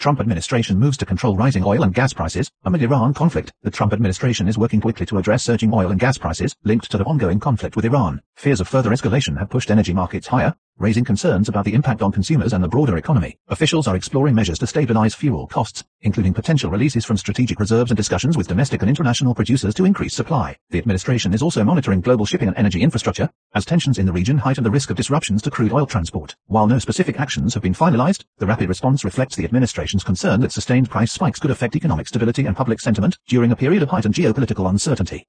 Trump administration moves to control rising oil and gas prices. Amid Iran conflict, the Trump administration is working quickly to address surging oil and gas prices linked to the ongoing conflict with Iran. Fears of further escalation have pushed energy markets higher, raising concerns about the impact on consumers and the broader economy. Officials are exploring measures to stabilize fuel costs, including potential releases from strategic reserves and discussions with domestic and international producers to increase supply. The administration is also monitoring global shipping and energy infrastructure, as tensions in the region heighten the risk of disruptions to crude oil transport. While no specific actions have been finalized, the rapid response reflects the administration's concern that sustained price spikes could affect economic stability and public sentiment during a period of heightened geopolitical uncertainty.